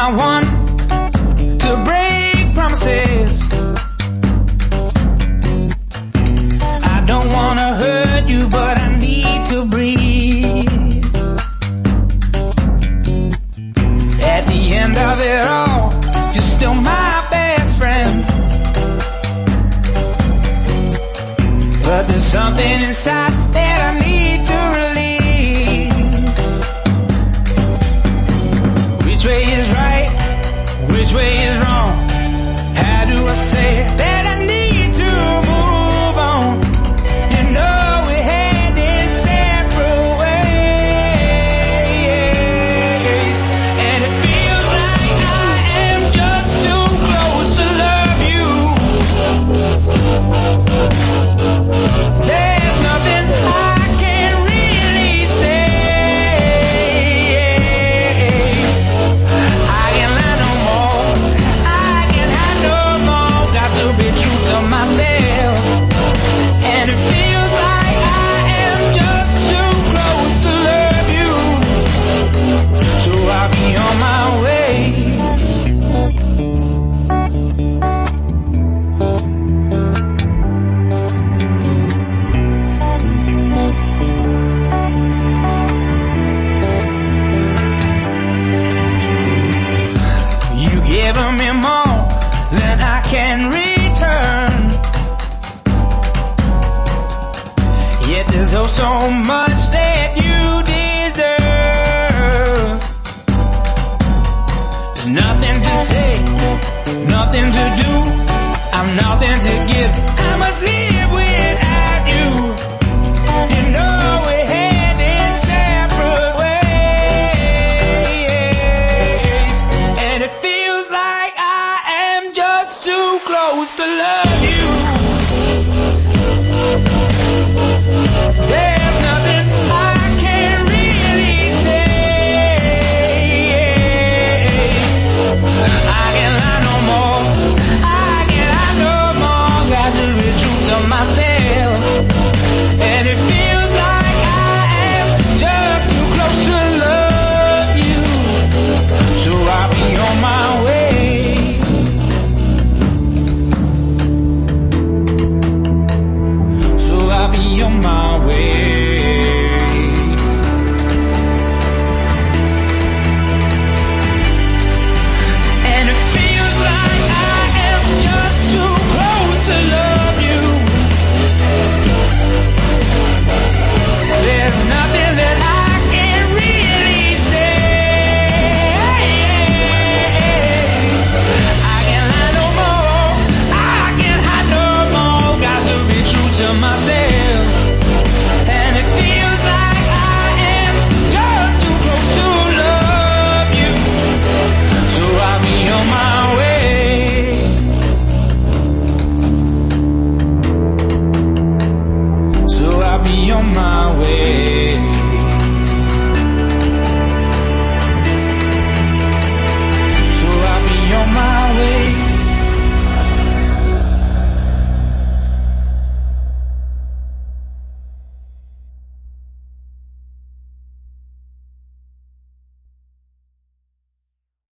not one to break promises. I don't wanna hurt you, but I need to breathe. At the end of it all, you're still my best friend. But there's something inside that I need to release. Which way is right? Which way is wrong? How do I say that I need to move on? You know we headed separate ways, and it feels like I am just too close to love you. There's nothing I can really say. I can't lie no more. I can't hide no more. Got to be true to myself. And it feels like I am just too close to love you. So I'll be on my way. You giving me more than I can return. Yet there's oh so much that you deserve. There's nothing to say, nothing to do. I'm nothing to give. I must live without you. You know we're headed separate ways, and it feels like I am just too close to love.